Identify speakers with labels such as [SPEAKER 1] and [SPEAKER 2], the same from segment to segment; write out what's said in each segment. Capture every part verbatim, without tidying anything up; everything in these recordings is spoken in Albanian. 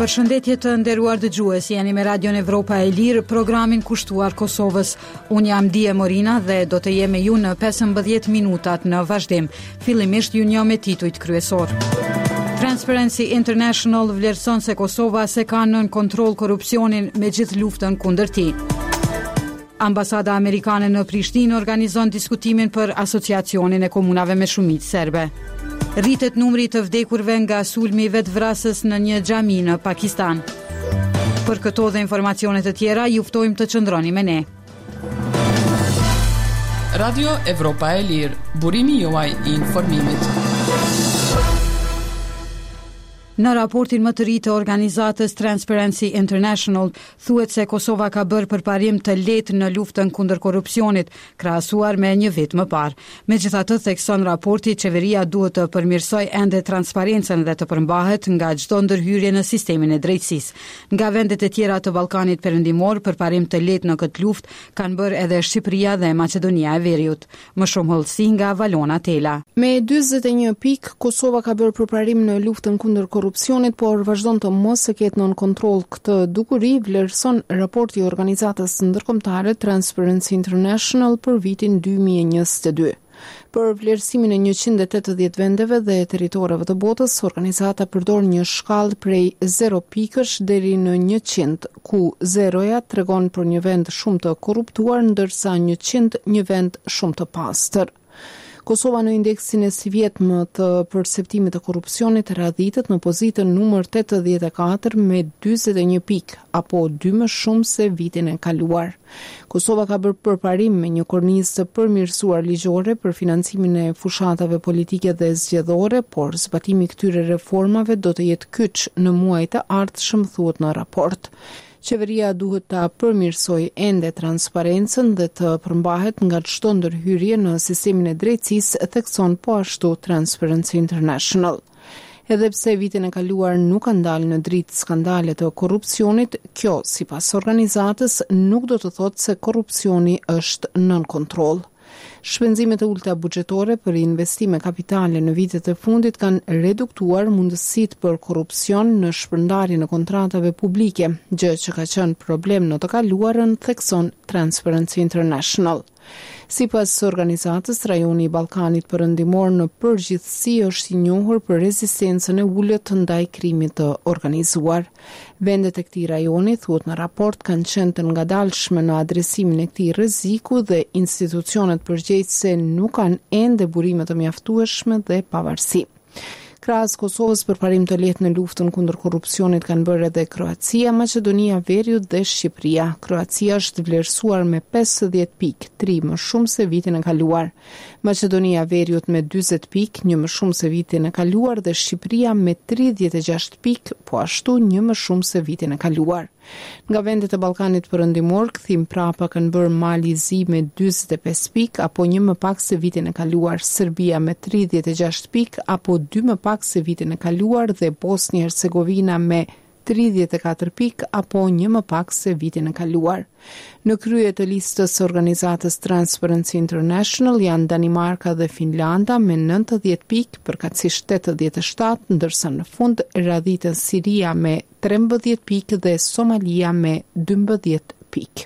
[SPEAKER 1] Përshëndetje të nderuar dëgjues, jeni me Radion Evropa e Lirë, programin kushtuar Kosovës. Unë jam Dije Morina dhe do të jem me ju në pesëmbëdhjetë minutat në vazhdim. Fillimisht ju njoh me titujt kryesor. Transparency International vlerëson se Kosova se ka nën kontroll korrupsionin me gjithë luftën kundër tij. Ambasada amerikane në Prishtinë organizon diskutimin për asociacionin e komunave me shumicë serbe. Rritet numri të vdekurve nga sulmi vetvrasës në një xhami në Pakistan. Për këto dhe informacione të tjera, ju ftojmë të qëndroni me ne.
[SPEAKER 2] Radio Evropa e Lirë, burimi juaj i informimit.
[SPEAKER 1] Në raportin më të ri të organizatës Transparency International, thuhet se Kosova ka bërë përparim të lehtë në luftën kundër korrupsionit, krahasuar me një vit më parë. Megjithatë, thekson raporti, qeveria duhet të përmirësojë ende transparencën dhe të përmbahet nga çdo ndërhyrje në sistemin e drejtësisë. Nga vendet e tjera të Ballkanit Perëndimor, përparim të lehtë në këtë luftë kanë bërë edhe Shqipëria dhe Maqedonia e Veriut. Më shumë hollësi nga Valona Tela.
[SPEAKER 3] Me dyzet e një pikë, Kosova ka bërë përparim në luftën kundër korrupsionit, por vazhdon të mos e ketë nën kontroll këtë dukuri, vlerëson raporti i organizatës ndërkombëtare Transparency International për vitin dy mijë e njëzet e dy. Për vlerësimin e njëqind e tetëdhjetë vendeve dhe territoreve të botës, organizata përdor një shkallë prej zero pikësh deri në njëqind, ku zeroja tregon për një vend shumë të korruptuar, ndërsa njëqind një vend shumë të pastër. Kosova në indeksin e si vjet më të perceptimit të korrupsionit radhitet në pozitën numër tetëdhjetë e katër me dyzet e një pikë, apo dy më shumë se vitin e kaluar. Kosova ka bërë përparim me një kornizë të përmirësuar ligjore për financimin e fushatave politike dhe zgjedhore, por zbatimi i këtyre reformave do të jetë kyç në muajt e ardhshëm, thuhet në raport. Qeveria duhet ta përmirësojë ende transparencën dhe të përmbahet nga çdo ndërhyrje në sistemin e drejtësisë, thekson po ashtu Transparency International. Edhe pse vitin e kaluar nuk ka ndalë në dritë skandale të korrupsionit, kjo, sipas organizatës, nuk do të thotë se korrupsioni është nën kontroll. Shpenzimet e ulta buxhetore për investime kapitale në vitet e fundit kanë reduktuar mundësitë për korrupsion në shpërndarjen e kontratave publike, gjë që ka qenë problem në të kaluarën, thekson Transparency International. Sipas organizatës, rajoni i Ballkanit Perëndimor në përgjithësi është i njohur për rezistencën e ulët ndaj krimit të organizuar. Vendet e këtij rajoni, thuhet në raport, kanë qenë të ngadalshme në adresimin e këtij rreziku dhe institucionet përgjegjëse nuk kanë ende burime të mjaftueshme dhe pavarësi. Krahas Kosovës, përparim të lehtë në luftën kundër korrupsionit kanë bërë edhe Kroacia, Maqedonia e Veriut dhe Shqipëria. Kroacia është vlerësuar me pesëdhjetë pikë, tri më shumë se vitin e kaluar. Maqedonia e Veriut me dyzet pikë, një më shumë se vitin e kaluar, dhe Shqipëria me tridhjetë e gjashtë pikë, po ashtu një më shumë se vitin e kaluar. Nga vendet e Ballkanit Perëndimor, kthim prapa kanë bërë Mali Zi me dyzet e pesë pikë, apo një më pak se vitin e kaluar, Serbia me tridhjetë e gjashtë pikë, apo dy më pak se vitin e kaluar, dhe Bosnia e Hercegovina me tridhjetë e katër pikë, apo një më pak se vitin e kaluar. Në krye të listës organizatës Transparency International janë Danimarka dhe Finlanda me nëntëdhjetë pikë, përkatësisht tetëdhjetë e shtatë, ndërsa në fund radhiten Siria me trembëdhjetë pikë dhe Somalia me dymbëdhjetë pikë.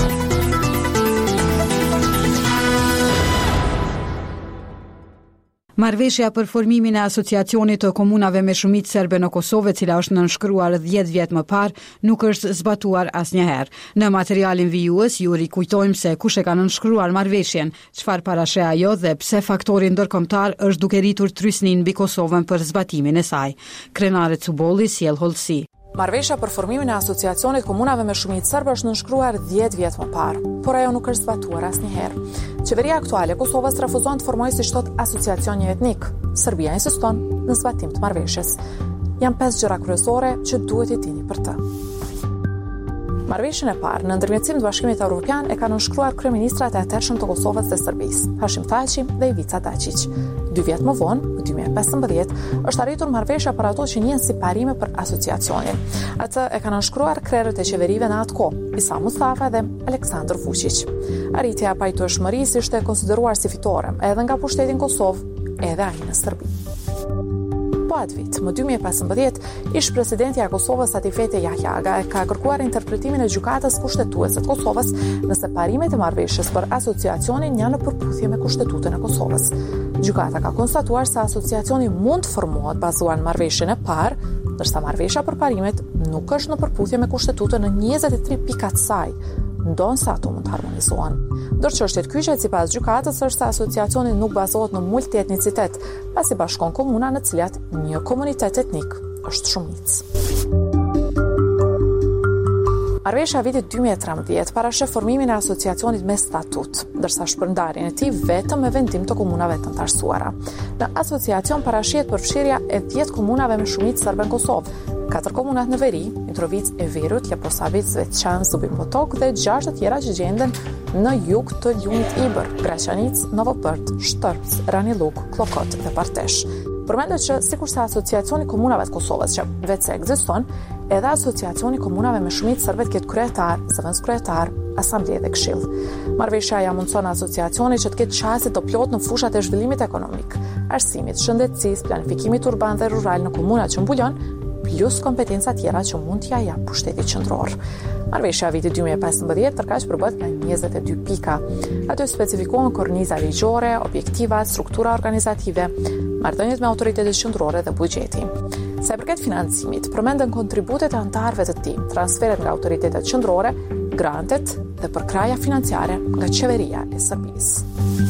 [SPEAKER 1] Marrëveshja për formimin e asociacionit të komunave me shumicë serbe në Kosovë, e cila është nënshkruar dhjetë vjet më parë, nuk është zbatuar asnjëherë. Në materialin vijues ju rikujtojmë se kush e ka nënshkruar marrëveshjen, çfarë parasheh ajo dhe pse faktori ndërkombëtar është duke rritur trysnin mbi Kosovën për zbatimin e saj. Krenare Cubolli sjell hollësi.
[SPEAKER 4] Marrëveshja për formimin e asociacionit komunave me shumicë serbe është nënshkruar dhjetë vjet më parë, por ajo nuk është zbatuar asnjëherë. Qeveria aktuale e Kosovës refuzon të formojë si thot asociacion një etnik. Serbia insiston në zbatim të marrëveshjes. Janë pesë gjëra kryesore që duhet i dini për të. Marrëveshjen e parë në ndërmjetësim të Bashkimit Evropian e kanë nënshkruar kryeministrat e atëhershëm të Kosovës dhe Serbisë, Hashim Thaçi dhe Ivica Dačić. Dy vjet më vonë, në dy mijë e pesëmbëdhjetë, është arritur marrëveshja për ato që njihen si parime për asociacionin. Atë e kanë nënshkruar krerët e qeverive në atë kohë, Isa Mustafa dhe Aleksandar Vučić. Arritja e pajtueshmërisë ishte konsideruar si fitore edhe nga pushteti në Kosovë, edhe ai në Serbi. Po atë vit, më dy mijë e pesëmbëdhjetë, ish presidenti i Kosovës Atifete Jahjaga e ka kërkuar interpretimin e gjykatës kushtetuese të Kosovës nëse parimet e marrëveshjes për asociacionin janë në përputhje me Kushtetutën e Kosovës. Gjykata ka konstatuar se asociacioni mund të formohet bazuar në marrëveshjen e parë, ndërsa marrëveshja për parimet nuk është në përputhje me Kushtetutën në njëzet e tre pikat saj, ndonse ato mund të harmonizohen. Ndër çështjet kyçe sipas gjykatës është se asociacioni nuk bazohet në multietnicitet, pasi bashkon komuna në të cilat një komunitet etnik është shumicë. Marrëveshja vitit dy mijë e trembëdhjetë parashef formimin e asociacionit me statut, ndërsa shpërndarjen e tij vetëm me vendim të komunave të antarësuara. Në asociacion parashihet përfshirja e dhjetë komunave me shumicë serbe në Kosovë, katër komunat në veri, Mitrovic e Virut, Leposavic, Veçan, Zubin Potok dhe gjashtë të tjera që gjenden në jug të Ljumit Ibër, Graçanic, Novopërt, Shtërps, Raniluk, Klokot dhe Partesh. Përmendet që sikurse asociacioni komunave të Kosovës që vetë se ekziston, edhe asociacioni komunave me shumicë serbe të ketë kryetar, zëvendës kryetar, asambleje dhe këshill. Marrëveshja ja mundson asociacioni që të ketë qasje të plotë në fushat e zhvillimit ekonomik, arsimit, shëndetësisë, planifikimit urban dhe rural në komunat që mbulon, plus kompetenca tjera që mund t'ja jap pushteti qendror. Marrëveshja vitit dy mijë e pesëmbëdhjetë tërkaq përbëhet nga njëzet e dy pika. Ato specifikohen korniza ligjore, objektivat, struktura organizative, marrëdhëniet me autoritetet qendrore dhe buxheti. Sa i përket financimit, përmenden kontributet e anëtarëve të tij, transferet nga autoritetet qendrore, grantet dhe përkraja financiare nga qeveria e Serbisë.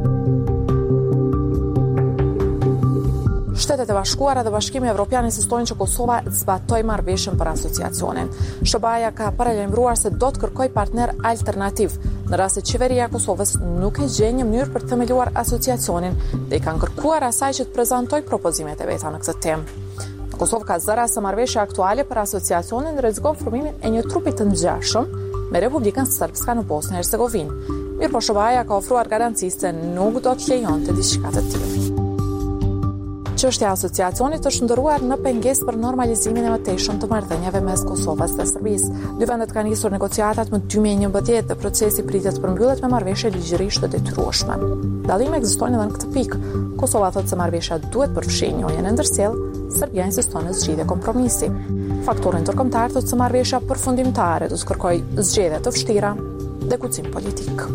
[SPEAKER 4] Shtetet e Bashkuara dhe Bashkimi Evropian insistojnë që Kosova të zbatojë marrëveshjen për asociacionin. sh ba ja ka paralajmëruar se do të kërkojë partner alternativ në rast se qeveria e Kosovës nuk e gjen një mënyrë për të themeluar asociacionin dhe i kanë kërkuar asaj që të prezantojë propozimet e veta në këtë temë. Në Kosovë ka zëra se marrëveshja aktuale për asociacionin rrezikon formimin e një trupi të ngjashëm me Republikën Srpska në Bosnë e Hercegovinë. Mirë po sh ba ja ka ofruar garanci se nuk do të lejonte diçka të tillë. Çështja e asociacionit është ndëruar në pengesë për normalizimin e mëtejshëm të marrëdhënieve mes Kosovës dhe Serbisë. Dy vendet kanë nisur negociatat më dy mijë e njëmbëdhjetë dhe procesi pritet të përmbyllet me marrëveshje ligjërisht të detyrueshme. Dallime ekzistojnë edhe në këtë pikë. Kosova thotë se marrëveshja duhet përfshijë njëjën e ndërsjell, Serbia insiston në zgjidhje kompromisi. Faktori ndërkombëtar thotë se marrëveshja përfundimtare do të kërkojë zgjedhje të vështira dhe kucim politik.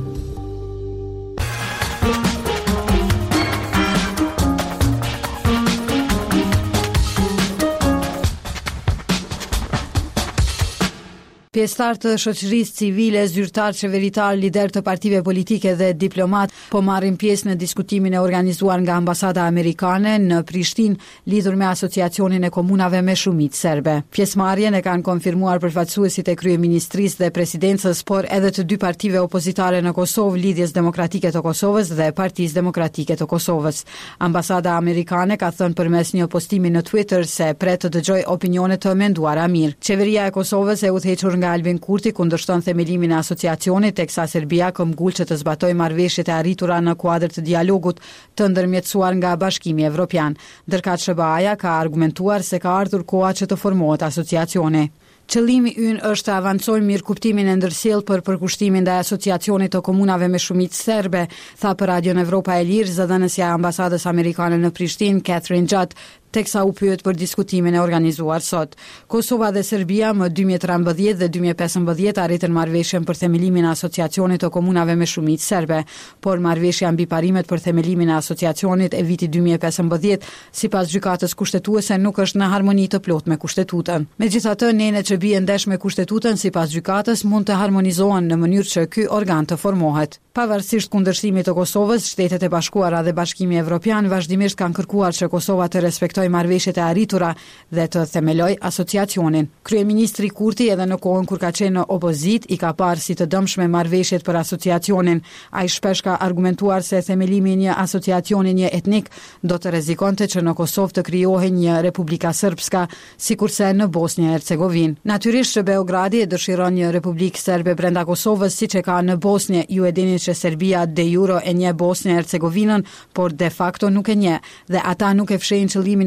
[SPEAKER 1] Pjesëtar të shoqërisë civile, zyrtar, qeveritar, lider të partive politike dhe diplomat po marrin pjesë në diskutimin e organizuar nga ambasada amerikane në Prishtinë lidhur me asociacionin e komunave me shumicë serbe. Pjesëmarrjen e kanë konfirmuar përfaqësuesit e kryeministrisë dhe presidencës, por edhe të dy partive opozitare në Kosovë, Lidhjes Demokratike të Kosovës dhe Partisë Demokratike të Kosovës. Ambasada amerikane ka thënë përmes një postimi në Twitter se pret të dëgjojë opinione të menduara mirë. Qeveria e Kosovës e udhëhequr nga Albin Kurti kundërshton themelimin e asociacionit, teksa Serbia këmbgul që të zbatojë marrëveshjet e arritura në kuadër të dialogut të ndërmjetësuar nga Bashkimi Evropian. Ndërkëtë sh ba ja ka argumentuar se ka ardhur koha që të formohet asociacioni. Qëllimi ynë është të avancojmë mirëkuptimin e ndërsjellë për përkushtimin ndaj asociacionit të komunave me shumicë serbe, tha për Radion Evropa e Lirë zëdhënësja e ambasadës amerikane në Prishtinë, Catherine Judd, teksa u pyet për diskutimin e organizuar sot. Kosova dhe Serbia më dy mijë e trembëdhjetë dhe dy mijë e pesëmbëdhjetë arritën marrëveshjen për themelimin e asociacionit të komunave me shumicë serbe, por marrëveshja mbi parimet për themelimin e asociacionit e vitit dy mijë e pesëmbëdhjetë sipas gjykatës kushtetuese nuk është në harmoni të plotë me Kushtetutën. Megjithatë, nenet që bien ndesh me Kushtetutën sipas gjykatës mund të harmonizohen në mënyrë që ky organ të formohet. Pavarësisht kundërshtimit të Kosovës, Shtetet e Bashkuara dhe Bashkimi Evropian vazhdimisht kanë kërkuar që Kosova të respektojë marrëveshjet e arritura dhe të themelojë asociacionin. Kryeministri Kurti edhe në kohën kur ka qenë në opozit i ka parë si të dëmshme marrëveshjet për asociacionin. Ai shpesh ka argumentuar se themelimi i një asociacioni një etnik do të rrezikonte që në Kosovë të krijohej një Republika Srpska, sikurse në Bosnjë e Hercegovinë. Natyrisht që Beogradi e dëshiron një Republikë Serbe brenda Kosovës, siç e ka në Bosnjë. Ju e dini që Serbia de jure e njeh Bosnjë e Hercegovinën, por de facto nuk e njeh, dhe ata nuk e fshehin qëllimin e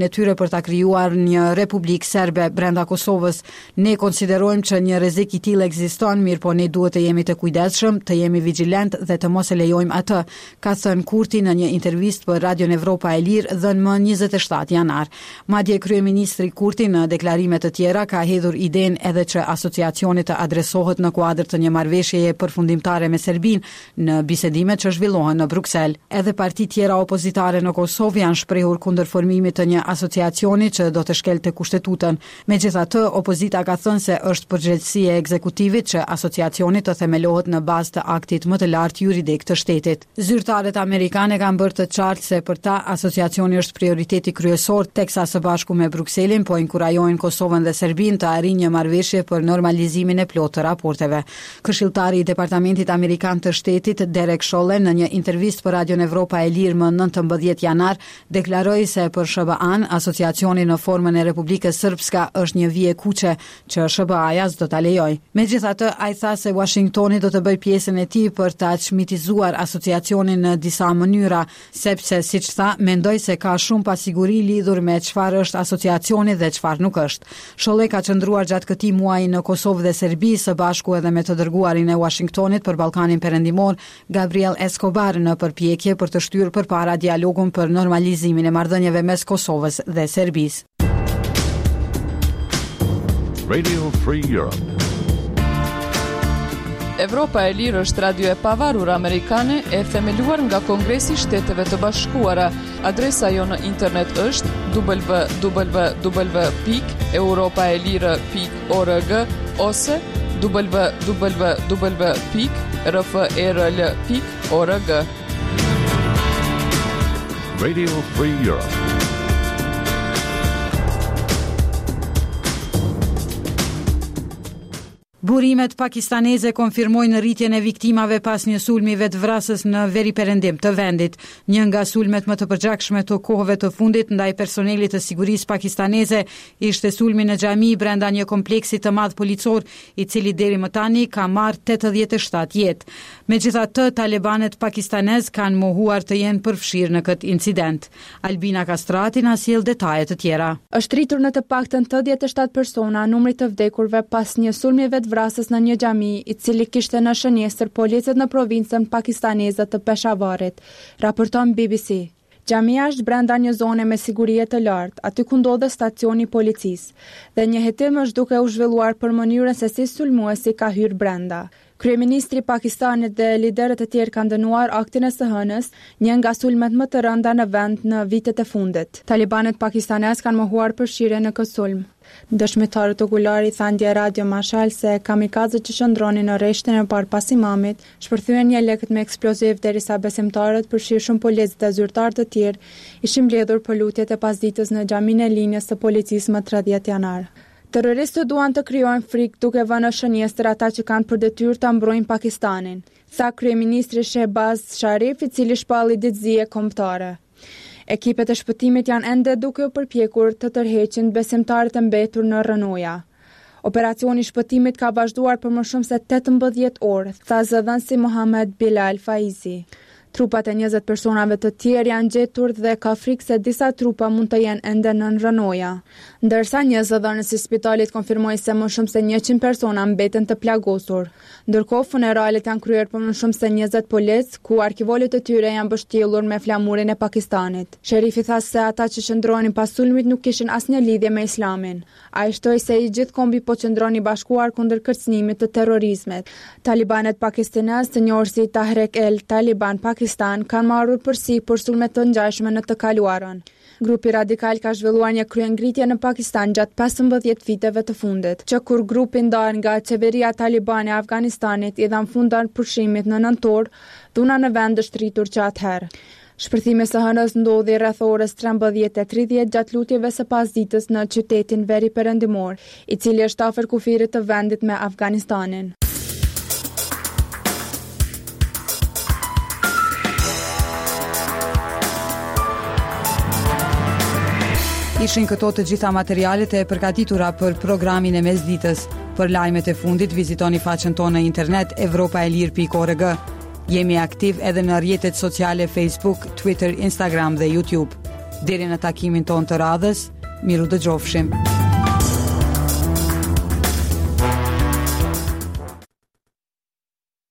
[SPEAKER 1] e tyre për ta krijuar një republikë serbe brenda Kosovës. Ne konsiderojmë që një rrezik i tillë ekziston, mirë po ne duhet të jemi të kujdesshëm, të jemi vigjilent dhe të mos e lejojmë atë, ka thënë Kurti në një intervistë për Radion Evropa e Lirë dhënë më njëzet e shtatë janar. Madje kryeministri Kurti në deklarime të tjera ka hedhur idenë edhe që asociacioni të adresohet në kuadër të një marrëveshjeje përfundimtare me Serbinë në bisedimet që zhvillohen në Bruksel. Edhe parti tjera opozitare në Kosovë janë shprehur kundër formimit të një asociacioni që do të shkelte kushtetutën. Megjithatë, opozita ka thënë se është përgjegjësia e ekzekutivit që asociacioni të themelohet në bazë të aktit më të lartë juridik të shtetit. Zyrtarët amerikane kanë bërë të qartë se për ta asociacioni është prioriteti kryesor, teksa së bashku me Brukselin po inkurajojnë Kosovën dhe Serbinë të arrijnë një marrëveshje për normalizimin e plotë të raporteve. Këshilltari i Departamentit Amerikan të Shtetit Derek Chollet në një intervistë për Radion Evropa e Lirë më nëntëmbëdhjetë janar deklaroi se për S B A-n asociacioni në formën e Republikës Srpska është një vije kuqe që S B A-ja s'do ta lejojë. Megjithatë, ai tha se Washingtoni do të bëjë pjesën e tij për ta çmitizuar asociacionin në disa mënyra, sepse siç tha, mendoj se ka shumë pasiguri lidhur me çfarë është asociacioni dhe çfarë nuk është. Chollet ka qëndruar gjatë këtij muaji në Kosovë dhe Serbi së bashku edhe me të dërguarin e Washingtonit për Ballkanin Perëndimor, Gabriel Escobar, në përpjekje për të shtyrë përpara dialogun për normalizimin e marrëdhënieve mes Kosovës dhe Serbisë.
[SPEAKER 5] Radio Free Europe.
[SPEAKER 2] Evropa e Lirë është radio e pavarur amerikane e themeluar nga Kongresi i Shteteve të Bashkuara. Adresa jo në internet është w w w pikë europaelire pikë org ose w w w pikë r f e r l pikë org.
[SPEAKER 5] Radio Free Europe.
[SPEAKER 1] Burimet pakistaneze konfirmojnë rritjen e viktimave pas një sulmi vetvrasës në veriperendim të vendit. Një nga sulmet më të përgjakshme të kohëve të fundit ndaj personelit të sigurisë pakistaneze ishte sulmi në xhami brenda një kompleksi të madh policor, i cili deri më tani ka marrë tetëdhjetë e shtatë jetë. Megjithatë, talibanet pakistanez kanë mohuar të jenë përfshirë në këtë incident. Albina Kastrati na sjell detaje të tjera.
[SPEAKER 6] Është rritur në të paktën tetëdhjetë e shtatë persona numri të vdekurve pas një sulmi vetvrasës në një xhami, i cili kishte në shënjestër policët në provincën pakistaneze të Peshavarit, raporton B B C. Xhamia është brenda një zone me siguri të lartë, aty ku ndodhet stacioni i policisë, dhe një hetim është duke u zhvilluar për mënyrën se si sulmuesi ka hyrë brenda. Kryeministri i Pakistanit dhe liderët e tjerë kanë dënuar aktin e së hënës, një nga sulmet më të rënda në vend në vitet e fundit. Talibanet pakistanez kanë mohuar përfshirjen në këtë sulm. Dëshmitarët okulari thanë Ndje Radio Mashal se kamikazët që shëndronin në rreshtin e parë pas imamit shpërthyen një lekët me eksploziv derisa besimtarët, përfshirë policë dhe zyrtarë të tjerë, ishin mbledhur për lutjet e pasdites në xhaminë e linjës së policisë më tridhjetë janar. Terroristët duan të krijojnë frikë duke vënë në shënjestër ata që kanë për detyrë ta mbrojnë Pakistanin, tha kryeministri Shehbaz Sharif, i cili shpalli ditëzie kombëtare. Ekipet e shpëtimit janë ende duke u përpjekur të tërheqin besimtarët e mbetur në rrënoja. Operacioni i shpëtimit ka vazhduar për më shumë se tetëmbëdhjetë orë, tha zëdhënësi Mohammed Bilal Faizi. Trupat e njëzet personave të tjerë janë gjetur dhe ka frikë se disa trupa mund të jenë ende në rrënoja. Ndërsa një zëdhënës i spitalit konfirmoi se më shumë se njëqind persona mbeten të plagosur. Ndërkohë funeralet janë kryer për më shumë se njëzet policë, ku arkivolët e tyre janë mbështjellur me flamurin e Pakistanit. Sherifi tha se ata që qëndronin pas sulmit nuk kishin asnjë lidhje me Islamin. Ai shtoi se i gjithë kombi po qëndroni bashkuar kundër kërcënimit të terrorizmit. Talibanet pakistanez, të njohur si Tahrek el Taliban Pakistan, kanë marrur përsi për sulmet të ngjashme në të kaluarën. Grupi radikal ka zhvilluar një kryengritje në Pakistan gjatë pesëmbëdhjetë viteve të fundit, që kur grupi ndar nga qeveria talibane e Afganistanit i dhan fund pushimit në nëntor, dhuna në vend është rritur që atëherë. Shpërthimi së hënës ndodhi rreth orës trembëdhjetë e tridhjetë gjatë lutjeve së pasdites në qytetin Veri Perëndimor, i cili është afër kufirit të vendit me Afganistanin.
[SPEAKER 1] Ishin këto të gjitha materialet e përgatitura për programin e mesditës. Për lajmet e fundit, vizitoni faqen tonë në internet europaelir pikë org. Jemi aktiv edhe në rrjetet sociale Facebook, Twitter, Instagram dhe YouTube. Deri në takimin ton të radhës, miru dëgjofshim.